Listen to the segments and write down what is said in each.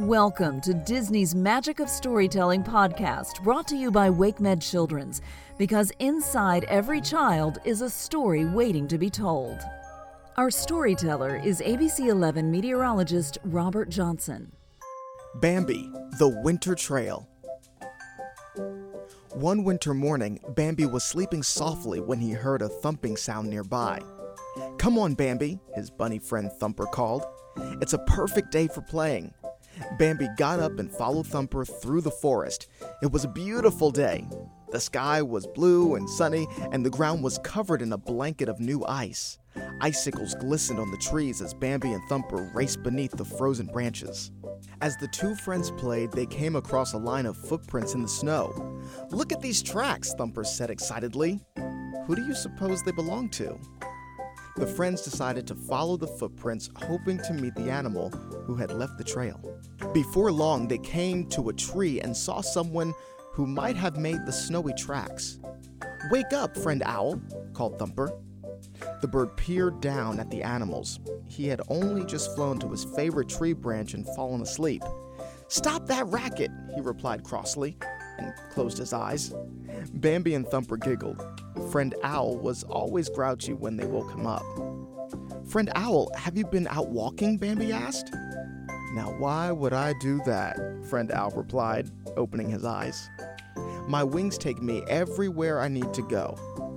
Welcome to Disney's Magic of Storytelling podcast, brought to you by WakeMed Children's, because inside every child is a story waiting to be told. Our storyteller is ABC 11 meteorologist Robert Johnson. Bambi, the Winter Trail. One winter morning, Bambi was sleeping softly when he heard a thumping sound nearby. "Come on, Bambi," his bunny friend Thumper called. "It's a perfect day for playing." Bambi got up and followed Thumper through the forest. It was a beautiful day. The sky was blue and sunny, and the ground was covered in a blanket of new ice. Icicles glistened on the trees as Bambi and Thumper raced beneath the frozen branches. As the two friends played, they came across a line of footprints in the snow. "Look at these tracks," Thumper said excitedly. "Who do you suppose they belong to?" The friends decided to follow the footprints, hoping to meet the animal who had left the trail. Before long, they came to a tree and saw someone who might have made the snowy tracks. "Wake up, friend Owl," called Thumper. The bird peered down at the animals. He had only just flown to his favorite tree branch and fallen asleep. "Stop that racket," he replied crossly, and closed his eyes. Bambi and Thumper giggled. Friend Owl was always grouchy when they woke him up. "Friend Owl, have you been out walking?" Bambi asked. "Now why would I do that?" Friend Owl replied, opening his eyes. "My wings take me everywhere I need to go."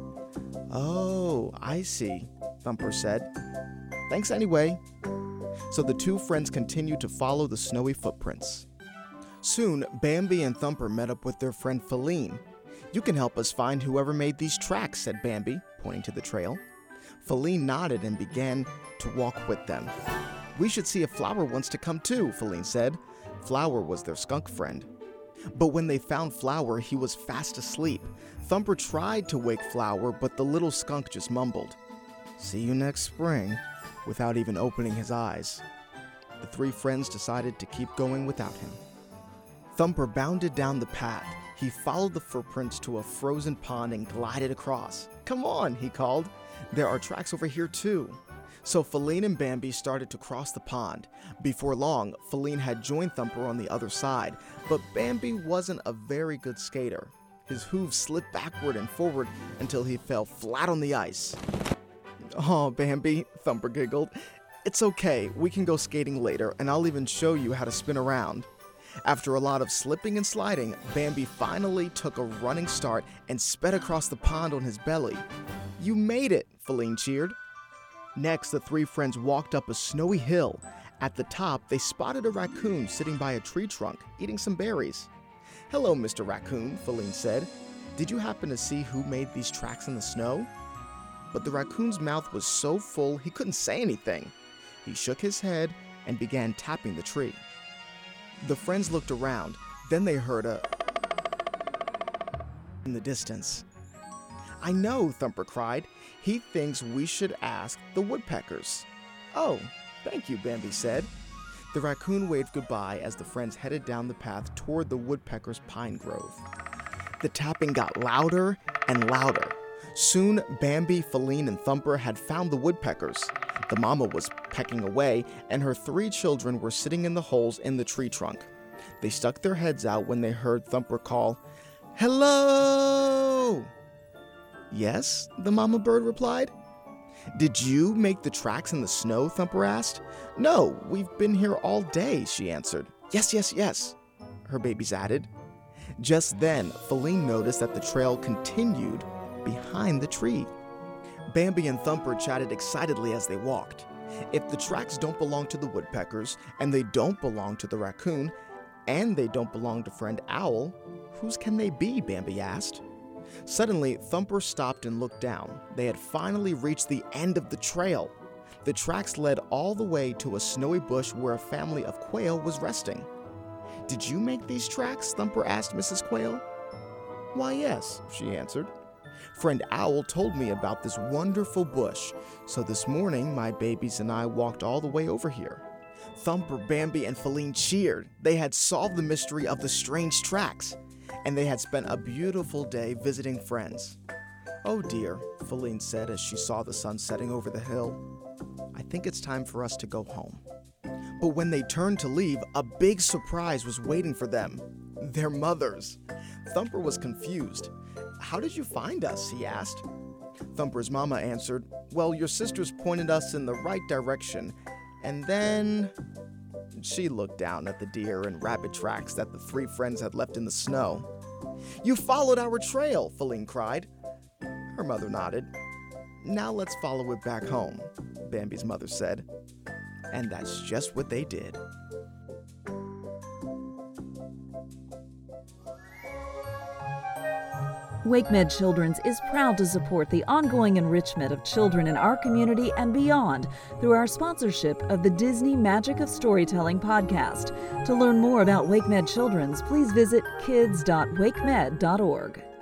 "Oh, I see," Thumper said. "Thanks anyway." So the two friends continued to follow the snowy footprints. Soon, Bambi and Thumper met up with their friend Feline. "You can help us find whoever made these tracks," said Bambi, pointing to the trail. Feline nodded and began to walk with them. "We should see if Flower wants to come too," Feline said. Flower was their skunk friend. But when they found Flower, he was fast asleep. Thumper tried to wake Flower, but the little skunk just mumbled, "See you next spring," without even opening his eyes. The three friends decided to keep going without him. Thumper bounded down the path. He followed the footprints to a frozen pond and glided across. "Come on," he called. "There are tracks over here too." So Feline and Bambi started to cross the pond. Before long, Feline had joined Thumper on the other side, but Bambi wasn't a very good skater. His hooves slipped backward and forward until he fell flat on the ice. "Oh, Bambi," Thumper giggled. "It's okay, we can go skating later, and I'll even show you how to spin around." After a lot of slipping and sliding, Bambi finally took a running start and sped across the pond on his belly. "You made it," Feline cheered. Next, the three friends walked up a snowy hill. At the top, they spotted a raccoon sitting by a tree trunk, eating some berries. "Hello, Mr. Raccoon," Feline said. "Did you happen to see who made these tracks in the snow?" But the raccoon's mouth was so full he couldn't say anything. He shook his head and began tapping the tree. The friends looked around. Then they heard a in the distance. "I know," Thumper cried. "He thinks we should ask the woodpeckers." "Oh, thank you," Bambi said. The raccoon waved goodbye as the friends headed down the path toward the woodpeckers' pine grove. The tapping got louder and louder. Soon, Bambi, Feline, and Thumper had found the woodpeckers. The mama was pecking away, and her three children were sitting in the holes in the tree trunk. They stuck their heads out when they heard Thumper call, "Hello!" "Yes," the mama bird replied. "Did you make the tracks in the snow?" Thumper asked. "No, we've been here all day," she answered. "Yes, yes, yes," her babies added. Just then, Feline noticed that the trail continued behind the tree. Bambi and Thumper chatted excitedly as they walked. If the tracks don't belong to the woodpeckers, and they don't belong to the raccoon, and they don't belong to friend Owl, whose can they be? Bambi asked. Suddenly, Thumper stopped and looked down. They had finally reached the end of the trail. The tracks led all the way to a snowy bush where a family of quail was resting. "Did you make these tracks?" Thumper asked Mrs. Quail. "Why, yes," she answered. "Friend Owl told me about this wonderful bush, so this morning my babies and I walked all the way over here." Thumper, Bambi, and Feline cheered. They had solved the mystery of the strange tracks, and they had spent a beautiful day visiting friends. "Oh dear," Feline said as she saw the sun setting over the hill. "I think it's time for us to go home." But when they turned to leave, a big surprise was waiting for them. Their mothers. Thumper was confused. "How did you find us?" he asked. Thumper's mama answered, "Well, your sisters pointed us in the right direction, and then..." She looked down at the deer and rabbit tracks that the three friends had left in the snow. "You followed our trail," Feline cried. Her mother nodded. "Now let's follow it back home," Bambi's mother said. And that's just what they did. WakeMed Children's is proud to support the ongoing enrichment of children in our community and beyond through our sponsorship of the Disney Magic of Storytelling podcast. To learn more about WakeMed Children's, please visit kids.wakemed.org.